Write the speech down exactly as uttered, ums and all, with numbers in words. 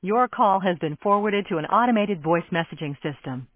Your call has been forwarded to an automated voice messaging system.